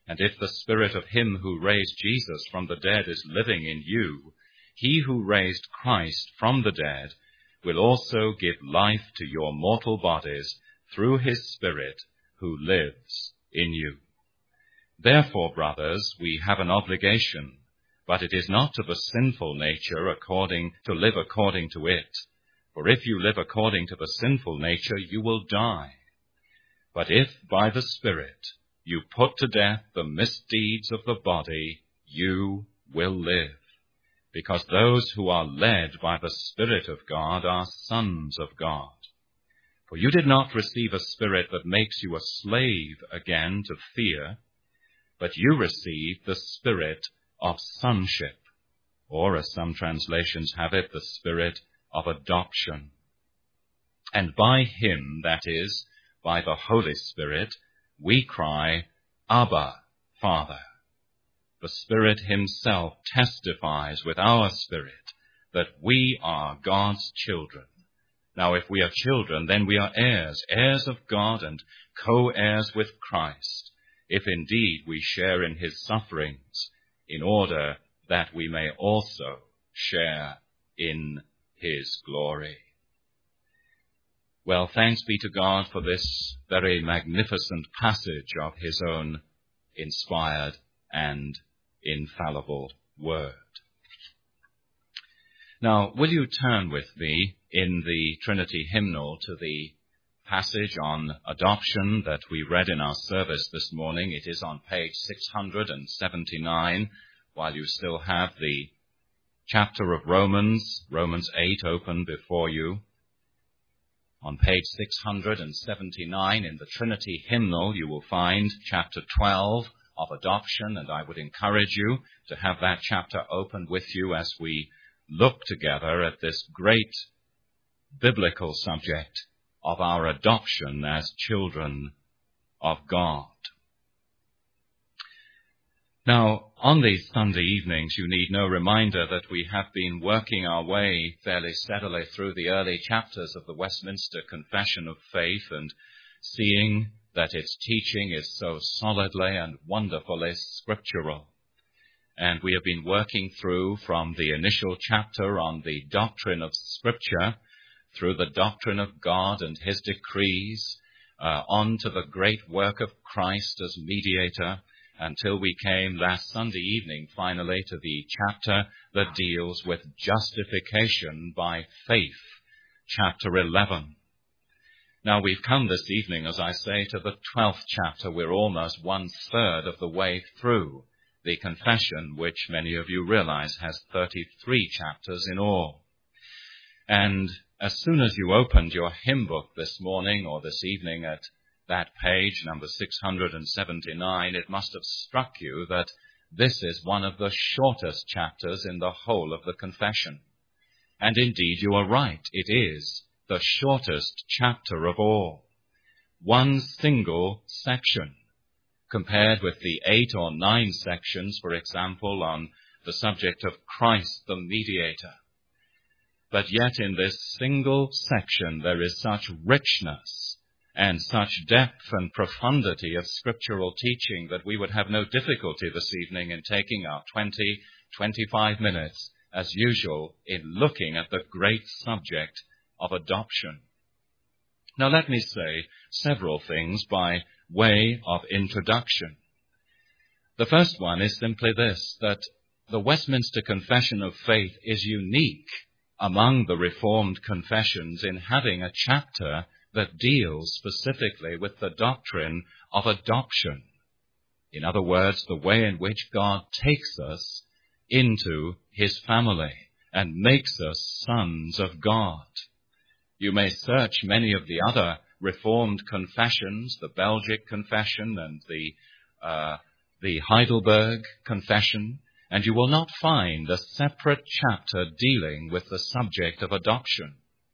And if the Spirit of him who raised Jesus from the dead is living in you, he who raised Christ from the dead will also give life to your mortal bodies through his Spirit who lives in you. Therefore, brothers, we have an obligation, but it is not to the sinful nature to live according to it. For if you live according to the sinful nature, you will die. But if by the Spirit you put to death the misdeeds of the body, you will live. Because those who are led by the Spirit of God are sons of God. For you did not receive a spirit that makes you a slave again to fear, but you received the Spirit of sonship, or as some translations have it, the Spirit of adoption. And by him, that is, by the Holy Spirit, we cry, Abba, Father. The Spirit himself testifies with our spirit that we are God's children. Now, if we are children, then we are heirs, heirs of God and co-heirs with Christ, if indeed we share in his sufferings, in order that we may also share in his glory. Well, thanks be to God for this very magnificent passage of his own inspired and infallible word. Now, will you turn with me in the Trinity hymnal to the passage on adoption that we read in our service this morning? It is on page 679, while you still have the chapter of Romans 8 open before you. On page 679 in the Trinity hymnal, you will find chapter 12 of adoption, and I would encourage you to have that chapter open with you as we look together at this great biblical subject of our adoption as children of God. Now, on these Sunday evenings, you need no reminder that we have been working our way fairly steadily through the early chapters of the Westminster Confession of Faith and seeing that its teaching is so solidly and wonderfully scriptural. And we have been working through from the initial chapter on the doctrine of Scripture, through the doctrine of God and his decrees, on to the great work of Christ as mediator, until we came last Sunday evening finally to the chapter that deals with justification by faith, chapter 11. Now we've come this evening, as I say, to the 12th chapter. We're almost 1/3 of the way through the confession, which many of you realize has 33 chapters in all. And as soon as you opened your hymn book this morning or this evening at that page, number 679, it must have struck you that this is one of the shortest chapters in the whole of the confession. And indeed you are right, it is the shortest chapter of all. One single section, compared with the 8 or 9 sections, for example, on the subject of Christ the mediator. But yet in this single section there is such richness and such depth and profundity of scriptural teaching that we would have no difficulty this evening in taking our 20-25 minutes, as usual, in looking at the great subject of adoption. Now let me say several things by way of introduction. The first one is simply this, that the Westminster Confession of Faith is unique among the Reformed confessions in having a chapter that deals specifically with the doctrine of adoption. In other words, the way in which God takes us into his family and makes us sons of God. You may search many of the other Reformed confessions, the Belgic Confession and the Heidelberg Confession, and you will not find a separate chapter dealing with the subject of adoption.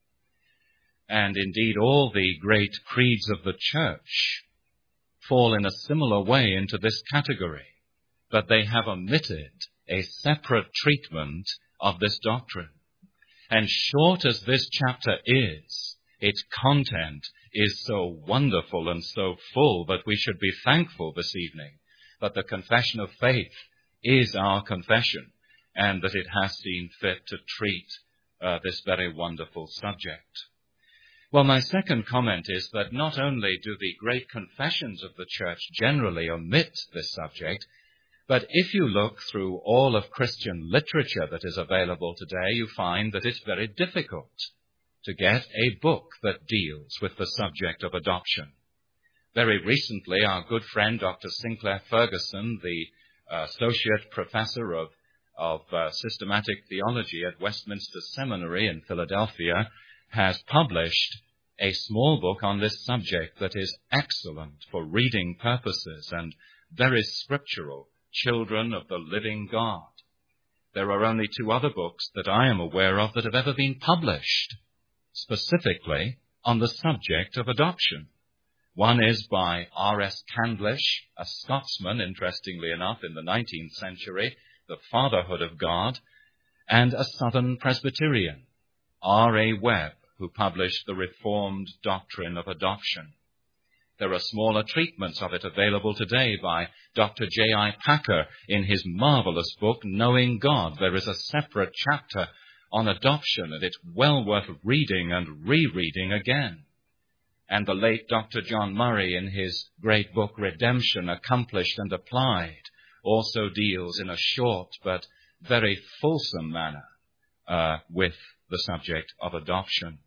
And indeed, all the great creeds of the Church fall in a similar way into this category, but they have omitted a separate treatment of this doctrine. And short as this chapter is, its content is so wonderful and so full that we should be thankful this evening but the confession of faith is our confession, and that it has seen fit to treat this very wonderful subject. Well, my second comment is that not only do the great confessions of the Church generally omit this subject, but if you look through all of Christian literature that is available today, you find that it's very difficult to get a book that deals with the subject of adoption. Very recently, our good friend Dr. Sinclair Ferguson, the Associate Professor of Systematic Theology at Westminster Seminary in Philadelphia, has published a small book on this subject that is excellent for reading purposes and very scriptural, Children of the Living God. There are only 2 other books that I am aware of that have ever been published specifically on the subject of adoption. One is by R.S. Candlish, a Scotsman, interestingly enough, in the 19th century, The Fatherhood of God, and a Southern Presbyterian, R.A. Webb, who published The Reformed Doctrine of Adoption. There are smaller treatments of it available today by Dr. J.I. Packer in his marvelous book, Knowing God. There is a separate chapter on adoption, and it's well worth reading and rereading again. And the late Dr. John Murray, in his great book, Redemption, Accomplished and Applied, also deals in a short but very fulsome manner with the subject of adoption.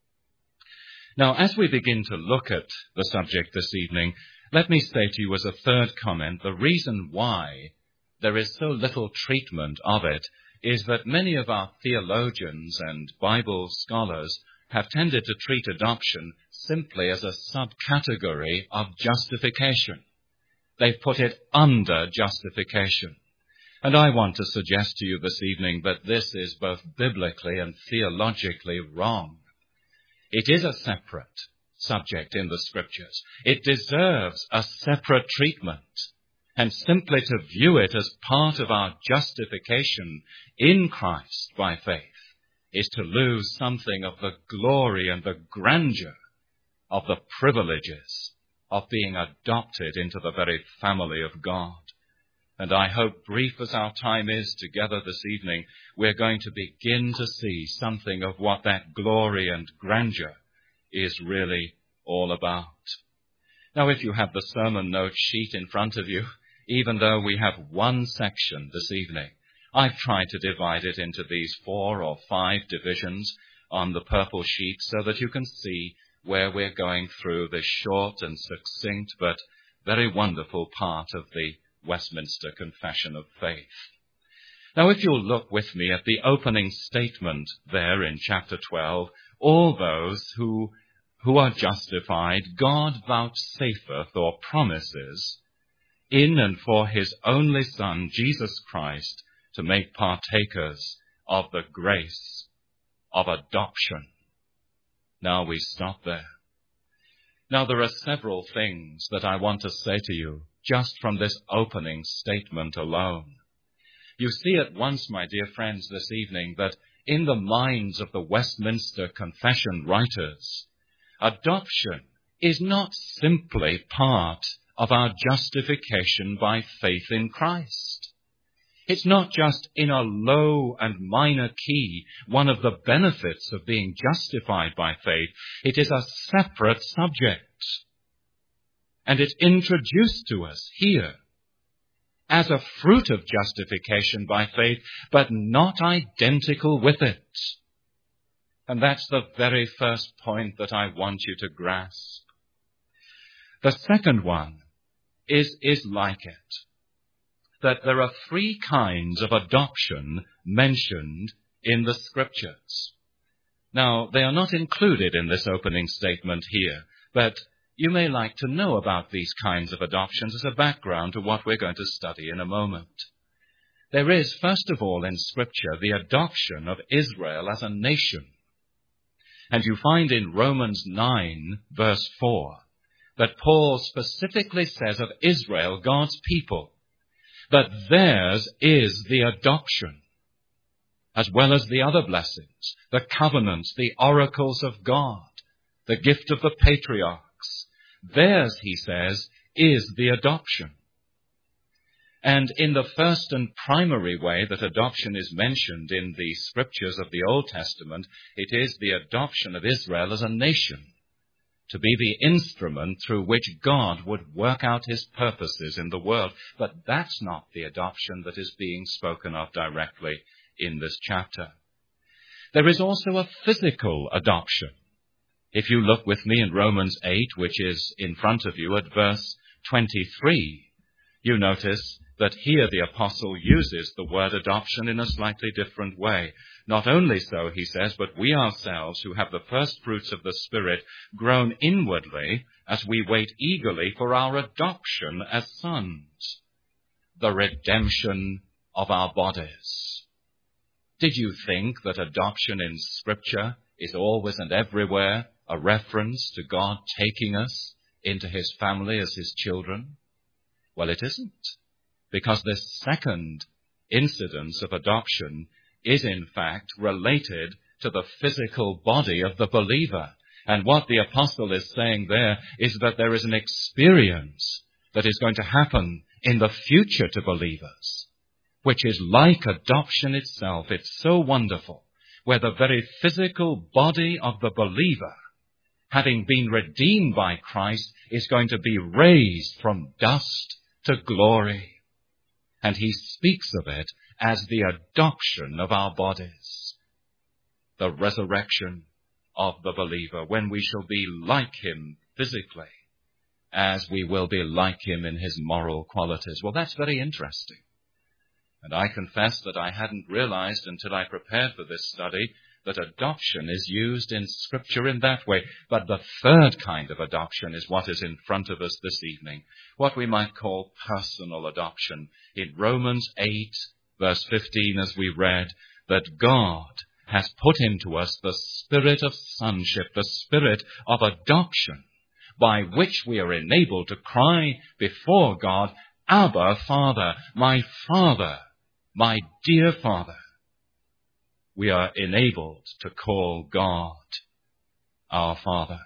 Now, as we begin to look at the subject this evening, let me say to you as a third comment, the reason why there is so little treatment of it is that many of our theologians and Bible scholars have tended to treat adoption simply as a subcategory of justification. They've put it under justification. And I want to suggest to you this evening that this is both biblically and theologically wrong. It is a separate subject in the Scriptures. It deserves a separate treatment. And simply to view it as part of our justification in Christ by faith is to lose something of the glory and the grandeur of the privileges of being adopted into the very family of God. And I hope, brief as our time is together this evening, we're going to begin to see something of what that glory and grandeur is really all about. Now, if you have the sermon note sheet in front of you, even though we have one section this evening, I've tried to divide it into these 4 or 5 divisions on the purple sheet so that you can see where we're going through this short and succinct but very wonderful part of the Westminster Confession of Faith. Now, if you'll look with me at the opening statement there in chapter 12, all those who are justified, God vouchsafeth or promises in and for his only Son, Jesus Christ, to make partakers of the grace of adoption. Now we stop there. Now there are several things that I want to say to you just from this opening statement alone. You see at once, my dear friends, this evening that in the minds of the Westminster Confession writers, adoption is not simply part of our justification by faith in Christ. It's not just in a low and minor key one of the benefits of being justified by faith. It is a separate subject. And it's introduced to us here as a fruit of justification by faith, but not identical with it. And that's the very first point that I want you to grasp. The second one is like it, that there are 3 kinds of adoption mentioned in the Scriptures. Now, they are not included in this opening statement here, but you may like to know about these kinds of adoptions as a background to what we're going to study in a moment. There is, first of all, in Scripture, the adoption of Israel as a nation. And you find in Romans 9, verse 4, that Paul specifically says of Israel, God's people, that theirs is the adoption, as well as the other blessings, the covenants, the oracles of God, the gift of the patriarchs. Theirs, he says, is the adoption. And in the first and primary way that adoption is mentioned in the scriptures of the Old Testament, it is the adoption of Israel as a nation, to be the instrument through which God would work out his purposes in the world. But that's not the adoption that is being spoken of directly in this chapter. There is also a physical adoption. If you look with me in Romans 8, which is in front of you at verse 23, you notice that here the apostle uses the word adoption in a slightly different way. Not only so, he says, but we ourselves who have the first fruits of the Spirit groan inwardly as we wait eagerly for our adoption as sons, the redemption of our bodies. Did you think that adoption in Scripture is always and everywhere a reference to God taking us into his family as his children? Well, it isn't, because this second incidence of adoption is in fact related to the physical body of the believer. And what the apostle is saying there is that there is an experience that is going to happen in the future to believers, which is like adoption itself. It's so wonderful, where the very physical body of the believer, having been redeemed by Christ, is going to be raised from dust to glory. And he speaks of it as the adoption of our bodies, the resurrection of the believer, when we shall be like him physically, as we will be like him in his moral qualities. Well, that's very interesting. And I confess that I hadn't realized until I prepared for this study that adoption is used in Scripture in that way. But the third kind of adoption is what is in front of us this evening, what we might call personal adoption. In Romans 8, verse 15, as we read, that God has put into us the spirit of sonship, the spirit of adoption, by which we are enabled to cry before God, Abba, Father, my dear Father. We are enabled to call God our Father.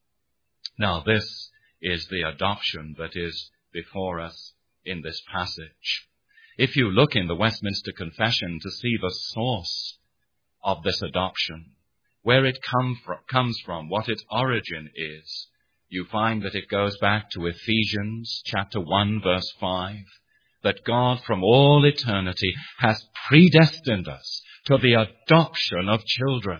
Now, this is the adoption that is before us in this passage. If you look in the Westminster Confession to see the source of this adoption, where it comes from, what its origin is, you find that it goes back to Ephesians chapter 1, verse 5, that God from all eternity has predestined us to the adoption of children.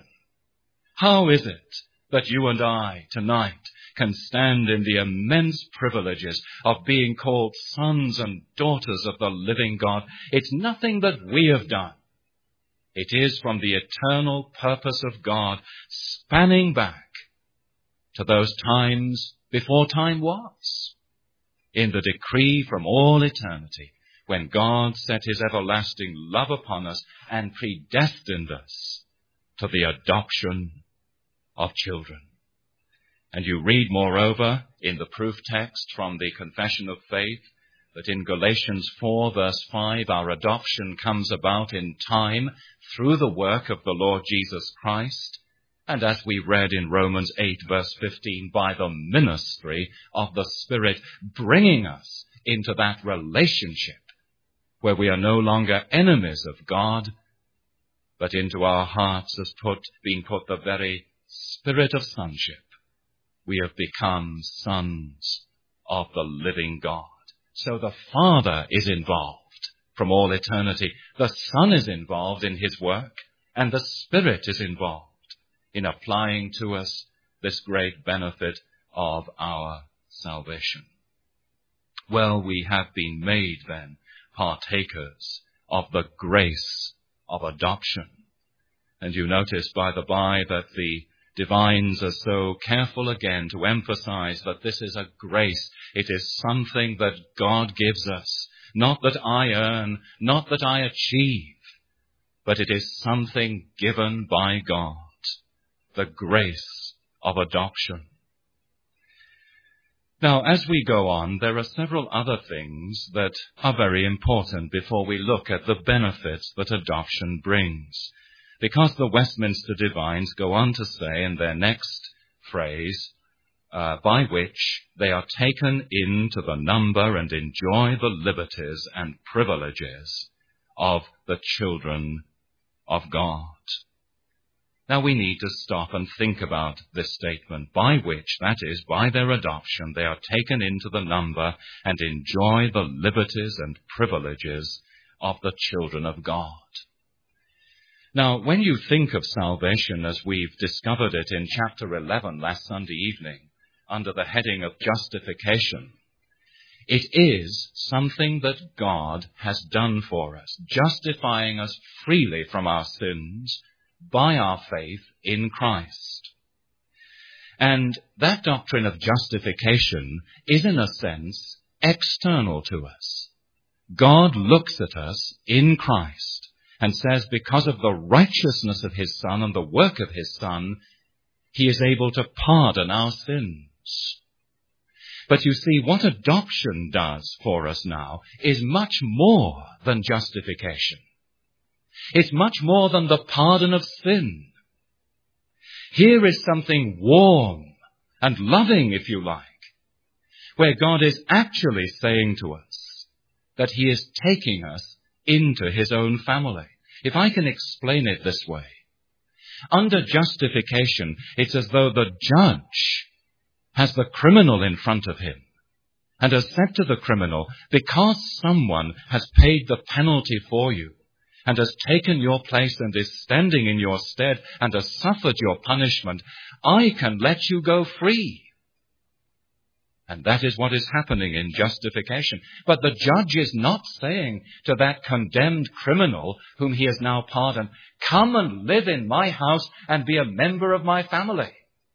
How is it that you and I tonight can stand in the immense privileges of being called sons and daughters of the living God? It's nothing that we have done. It is from the eternal purpose of God, spanning back to those times before time was, in the decree from all eternity, when God set his everlasting love upon us and predestined us to the adoption of children. And you read, moreover, in the proof text from the Confession of Faith, that in Galatians 4, verse 5, our adoption comes about in time through the work of the Lord Jesus Christ, and as we read in Romans 8, verse 15, by the ministry of the Spirit, bringing us into that relationship where we are no longer enemies of God, but into our hearts has been put the very spirit of sonship. We have become sons of the living God. So the Father is involved from all eternity. The Son is involved in his work, and the Spirit is involved in applying to us this great benefit of our salvation. Well, we have been made then partakers of the grace of adoption. And you notice, by the by, that the divines are so careful again to emphasize that this is a grace. It is something that God gives us, not that I earn, not that I achieve, but it is something given by God, the grace of adoption. Now, as we go on, there are several other things that are very important before we look at the benefits that adoption brings. Because the Westminster divines go on to say in their next phrase, by which they are taken into the number and enjoy the liberties and privileges of the children of God. Now we need to stop and think about this statement, by which, that is, by their adoption, they are taken into the number and enjoy the liberties and privileges of the children of God. Now, when you think of salvation as we've discovered it in chapter 11 last Sunday evening, under the heading of justification, it is something that God has done for us, justifying us freely from our sins by our faith in Christ. And that doctrine of justification is, in a sense, external to us. God looks at us in Christ and says, because of the righteousness of his Son and the work of his Son, he is able to pardon our sins. But you see, what adoption does for us now is much more than justification. It's much more than the pardon of sin. Here is something warm and loving, if you like, where God is actually saying to us that he is taking us into his own family. If I can explain it this way, under justification, it's as though the judge has the criminal in front of him and has said to the criminal, because someone has paid the penalty for you and has taken your place and is standing in your stead and has suffered your punishment, I can let you go free. And that is what is happening in justification. But the judge is not saying to that condemned criminal whom he has now pardoned, come and live in my house and be a member of my family.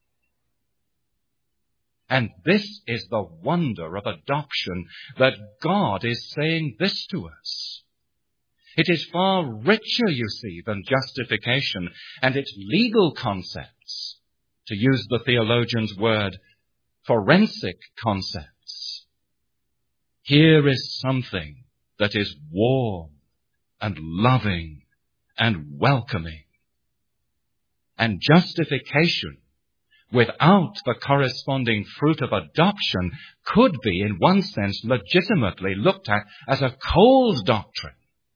And this is the wonder of adoption, that God is saying this to us. It is far richer, you see, than justification and its legal concepts, to use the theologian's word, forensic concepts. Here is something that is warm and loving and welcoming. And justification, without the corresponding fruit of adoption, could be, in one sense, legitimately looked at as a cold doctrine.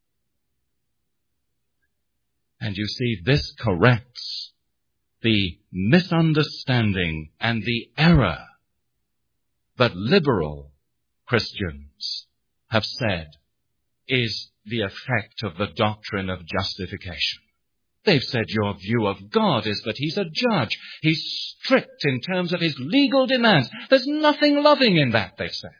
And you see, this corrects the misunderstanding and the error that liberal Christians have said is the effect of the doctrine of justification. They've said your view of God is that he's a judge. He's strict in terms of his legal demands. There's nothing loving in that, they've said.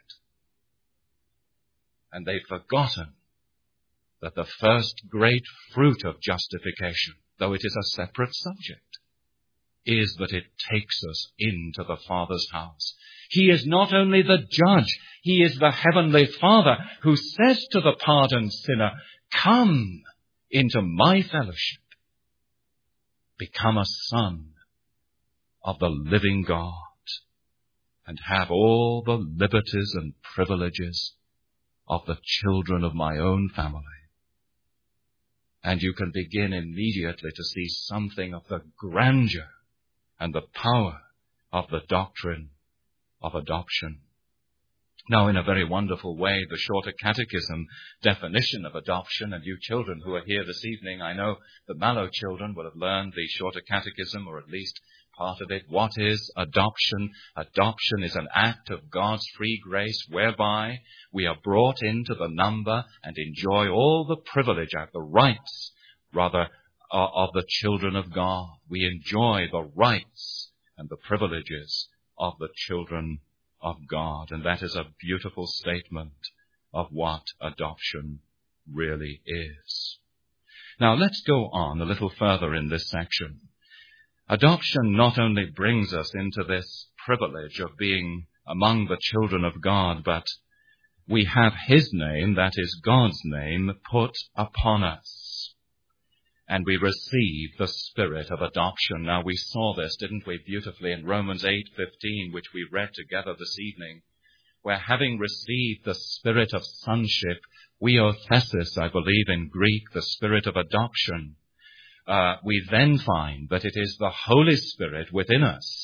And they've forgotten that the first great fruit of justification, though it is a separate subject, is that it takes us into the Father's house. He is not only the judge, he is the heavenly Father who says to the pardoned sinner, come into my fellowship. Become a son of the living God and have all the liberties and privileges of the children of my own family. And you can begin immediately to see something of the grandeur and the power of the doctrine of adoption. Now, in a very wonderful way, the Shorter Catechism definition of adoption, and you children who are here this evening, I know the Mallow children will have learned the Shorter Catechism, or at least part of it. What is adoption? Adoption is an act of God's free grace whereby we are brought into the number and enjoy all the privilege, the rights, rather, of the children of God. We enjoy the rights and the privileges of the children of God. And that is a beautiful statement of what adoption really is. Now let's go on a little further in this section. Adoption not only brings us into this privilege of being among the children of God, but we have his name, that is God's name, put upon us. And we receive the spirit of adoption. Now we saw this, didn't we, beautifully in Romans 8:15, which we read together this evening, where having received the spirit of sonship, weothesis, I believe in Greek, the spirit of adoption, we then find that it is the Holy Spirit within us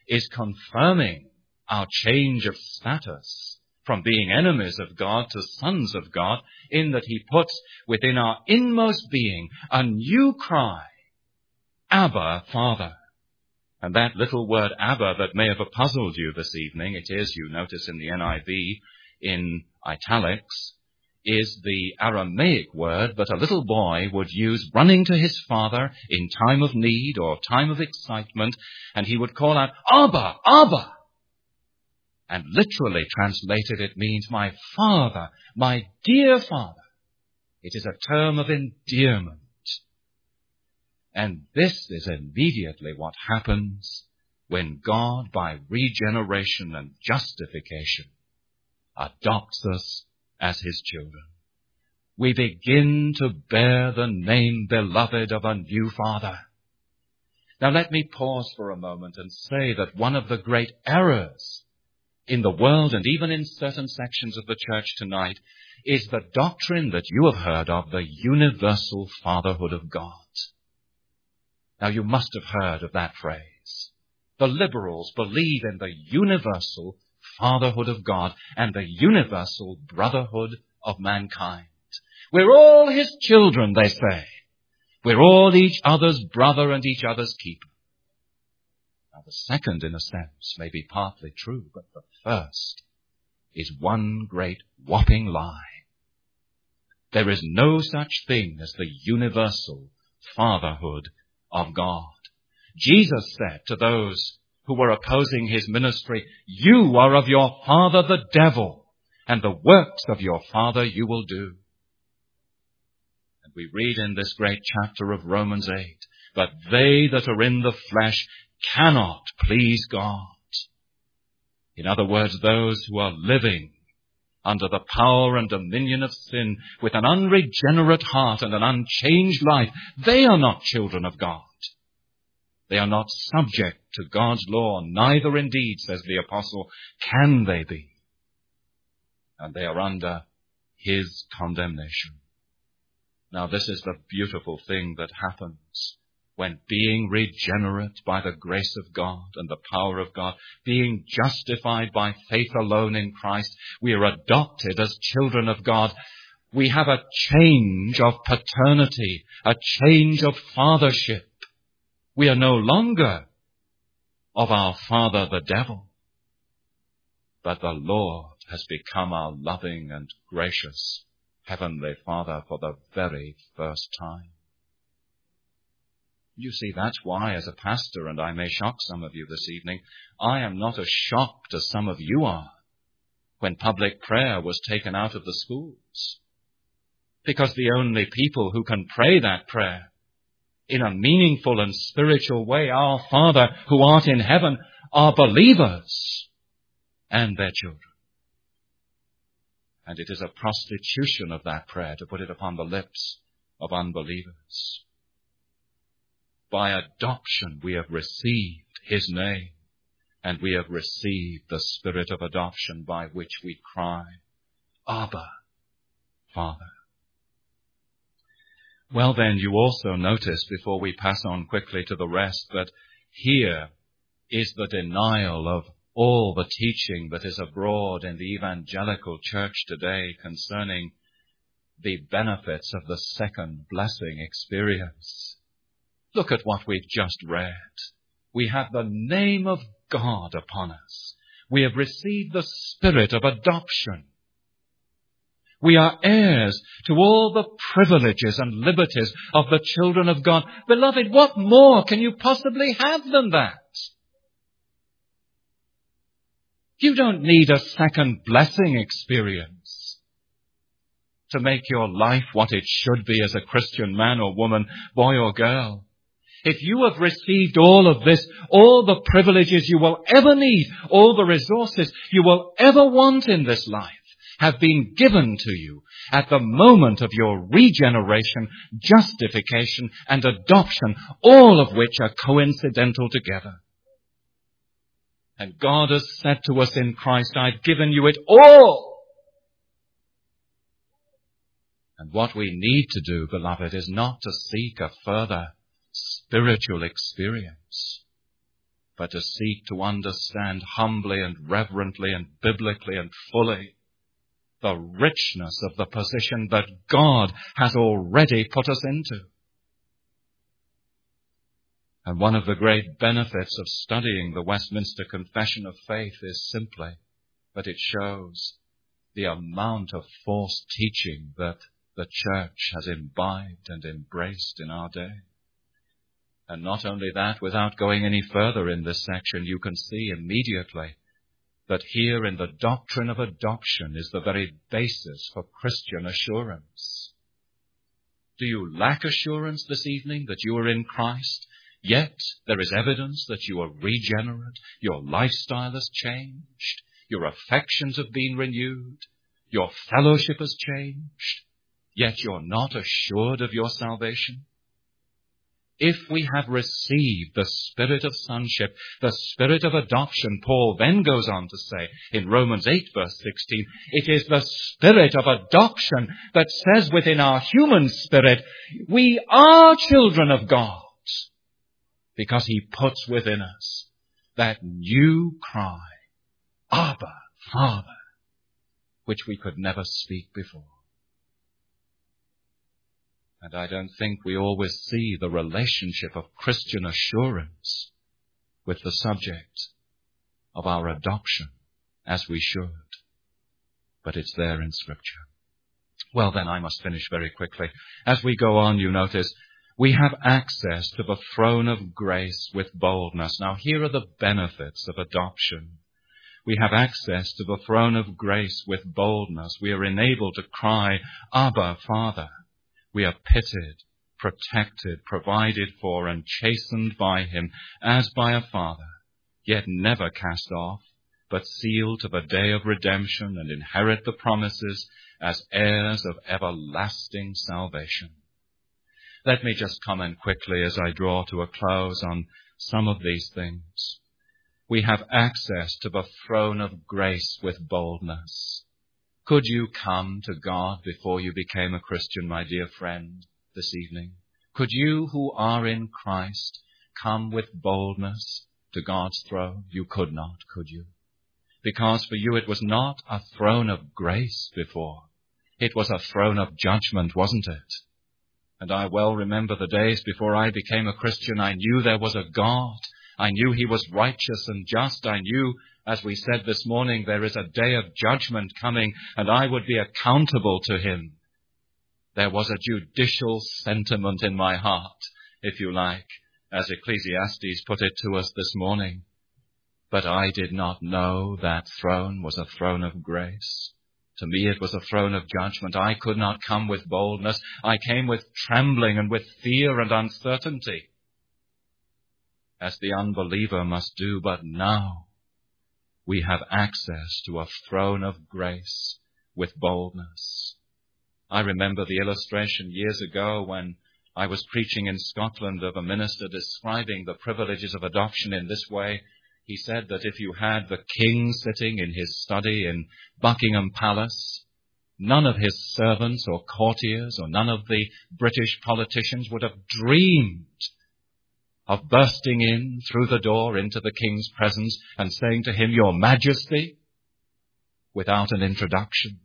is confirming our change of status from being enemies of God to sons of God, in that he puts within our inmost being a new cry, Abba, Father. And that little word Abba that may have puzzled you this evening, it is, you notice in the NIV, in italics, is the Aramaic word that a little boy would use running to his father in time of need or time of excitement, and he would call out, Abba, Abba. And literally translated, it means my father, my dear father. It is a term of endearment. And this is immediately what happens when God, by regeneration and justification, adopts us as his children. We begin to bear the name, beloved, of a new Father. Now let me pause for a moment and say that one of the great errors in the world and even in certain sections of the church tonight is the doctrine that you have heard of, the universal fatherhood of God. Now you must have heard of that phrase. The liberals believe in the universal fatherhood of God and the universal brotherhood of mankind. We're all his children, they say. We're all each other's brother and each other's keeper. Now the second, in a sense, may be partly true, but the first is one great whopping lie. There is no such thing as the universal fatherhood of God. Jesus said to those who were opposing his ministry, you are of your father the devil, and the works of your father you will do. And we read in this great chapter of Romans 8, but they that are in the flesh cannot please God. In other words, those who are living under the power and dominion of sin with an unregenerate heart and an unchanged life, they are not children of God. They are not subject to God's law, neither indeed, says the apostle, can they be. And they are under his condemnation. Now this is the beautiful thing that happens when, being regenerate by the grace of God and the power of God, being justified by faith alone in Christ, we are adopted as children of God. We have a change of paternity, a change of fathership. We are no longer of our father the devil, but the Lord has become our loving and gracious Heavenly Father for the very first time. You see, that's why, as a pastor, and I may shock some of you this evening, I am not as shocked as some of you are when public prayer was taken out of the schools. Because the only people who can pray that prayer in a meaningful and spiritual way, our Father who art in heaven, are believers and their children. And it is a prostitution of that prayer to put it upon the lips of unbelievers. By adoption we have received his name, and we have received the spirit of adoption by which we cry, Abba, Father. Well then, you also notice, before we pass on quickly to the rest, that here is the denial of all the teaching that is abroad in the evangelical church today concerning the benefits of the second blessing experience. Look at what we've just read. We have the name of God upon us. We have received the spirit of adoption. We are heirs to all the privileges and liberties of the children of God. Beloved, what more can you possibly have than that? You don't need a second blessing experience to make your life what it should be as a Christian man or woman, boy or girl. If you have received all of this, all the privileges you will ever need, all the resources you will ever want in this life, have been given to you at the moment of your regeneration, justification, and adoption, all of which are coincidental together. And God has said to us in Christ, I've given you it all. And what we need to do, beloved, is not to seek a further spiritual experience, but to seek to understand humbly and reverently and biblically and fully the richness of the position that God has already put us into. And one of the great benefits of studying the Westminster Confession of Faith is simply that it shows the amount of false teaching that the Church has imbibed and embraced in our day. And not only that, without going any further in this section, you can see immediately that here in the doctrine of adoption is the very basis for Christian assurance. Do you lack assurance this evening that you are in Christ? Yet there is evidence that you are regenerate, your lifestyle has changed, your affections have been renewed, your fellowship has changed, yet you're not assured of your salvation. If we have received the spirit of sonship, the spirit of adoption, Paul then goes on to say in Romans 8 verse 16, it is the spirit of adoption that says within our human spirit, we are children of God, because he puts within us that new cry, Abba, Father, which we could never speak before. And I don't think we always see the relationship of Christian assurance with the subject of our adoption as we should. But it's there in Scripture. Well, then I must finish very quickly. As we go on, you notice, we have access to the throne of grace with boldness. Now, here are the benefits of adoption. We have access to the throne of grace with boldness. We are enabled to cry, Abba, Father. We are pitied, protected, provided for, and chastened by him as by a father, yet never cast off, but sealed to the day of redemption and inherit the promises as heirs of everlasting salvation. Let me just comment quickly as I draw to a close on some of these things. We have access to the throne of grace with boldness. Could you come to God before you became a Christian, my dear friend, this evening? Could you who are in Christ come with boldness to God's throne? You could not, could you? Because for you it was not a throne of grace before. It was a throne of judgment, wasn't it? And I well remember the days before I became a Christian. I knew there was a God. I knew he was righteous and just. I knew, as we said this morning, there is a day of judgment coming and I would be accountable to him. There was a judicial sentiment in my heart, if you like, as Ecclesiastes put it to us this morning. But I did not know that throne was a throne of grace. To me it was a throne of judgment. I could not come with boldness. I came with trembling and with fear and uncertainty, as the unbeliever must do. But now we have access to a throne of grace with boldness. I remember the illustration years ago when I was preaching in Scotland of a minister describing the privileges of adoption in this way. He said that if you had the king sitting in his study in Buckingham Palace, none of his servants or courtiers or none of the British politicians would have dreamed of bursting in through the door into the king's presence and saying to him, Your Majesty, without an introduction.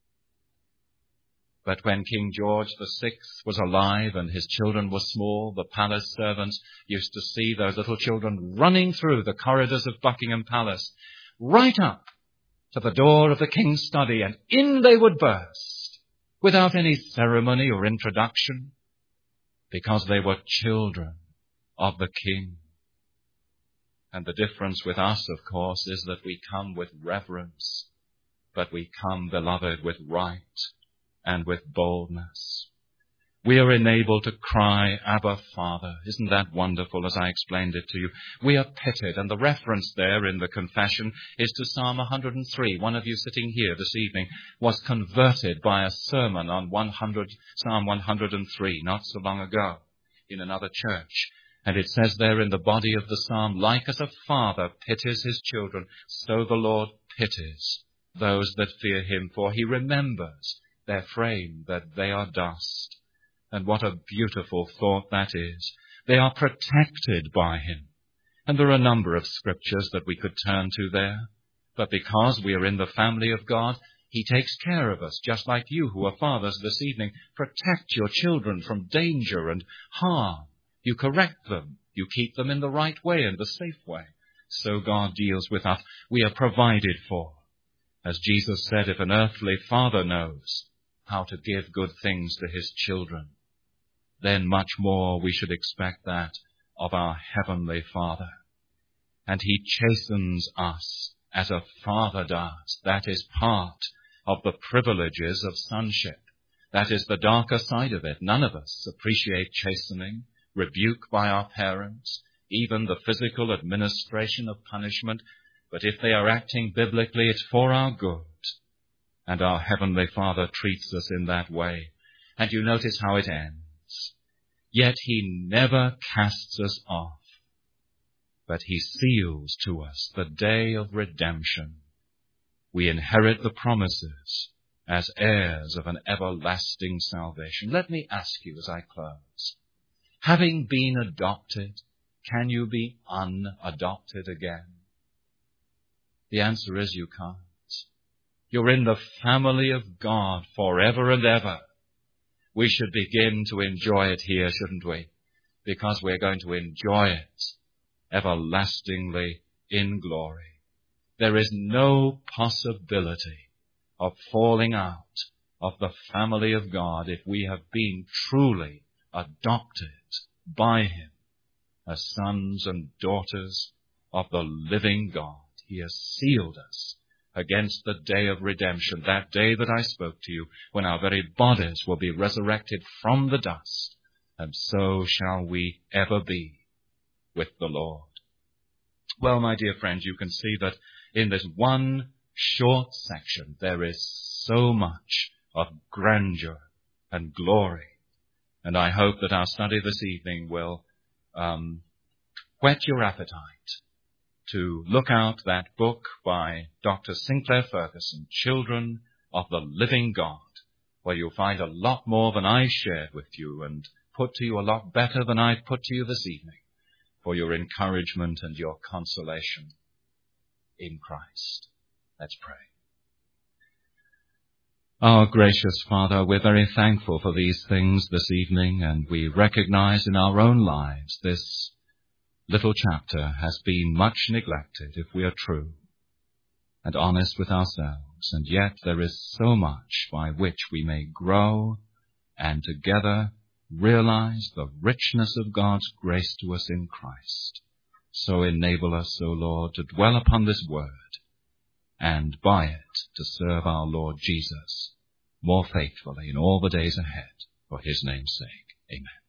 But when King George VI was alive and his children were small, the palace servants used to see those little children running through the corridors of Buckingham Palace, right up to the door of the king's study, and in they would burst, without any ceremony or introduction, because they were children of the King. And the difference with us, of course, is that we come with reverence, but we come, beloved, with right and with boldness. We are enabled to cry, Abba, Father. Isn't that wonderful, as I explained it to you? We are pitied, and the reference there in the confession is to Psalm 103. One of you sitting here this evening was converted by a sermon on Psalm 103 not so long ago in another church. And it says there in the body of the psalm, like as a father pities his children, so the Lord pities those that fear him, for he remembers their frame, that they are dust. And what a beautiful thought that is. They are protected by him. And there are a number of scriptures that we could turn to there. But because we are in the family of God, He takes care of us, just like you who are fathers this evening. Protect your children from danger and harm. You correct them. You keep them in the right way and the safe way. So God deals with us. We are provided for. As Jesus said, if an earthly father knows how to give good things to his children, then much more we should expect that of our heavenly Father. And He chastens us as a father does. That is part of the privileges of sonship. That is the darker side of it. None of us appreciate chastening, rebuke by our parents, even the physical administration of punishment. But if they are acting biblically, it's for our good. And our Heavenly Father treats us in that way. And you notice how it ends. Yet He never casts us off, but He seals to us the day of redemption. We inherit the promises as heirs of an everlasting salvation. Let me ask you as I close, having been adopted, can you be unadopted again? The answer is you can't. You're in the family of God forever and ever. We should begin to enjoy it here, shouldn't we? Because we're going to enjoy it everlastingly in glory. There is no possibility of falling out of the family of God if we have been truly adopted by Him as sons and daughters of the living God. He has sealed us against the day of redemption, that day that I spoke to you, when our very bodies will be resurrected from the dust, and so shall we ever be with the Lord. Well, my dear friends, you can see that in this one short section there is so much of grandeur and glory. And I hope that our study this evening will whet your appetite to look out that book by Dr. Sinclair Ferguson, Children of the Living God, where you'll find a lot more than I shared with you and put to you a lot better than I've put to you this evening for your encouragement and your consolation in Christ. Let's pray. Our gracious Father, we're very thankful for these things this evening, and we recognize in our own lives this little chapter has been much neglected if we are true and honest with ourselves, and yet there is so much by which we may grow and together realize the richness of God's grace to us in Christ. So enable us, O Lord, to dwell upon this word and by it to serve our Lord Jesus more faithfully in all the days ahead for His name's sake. Amen.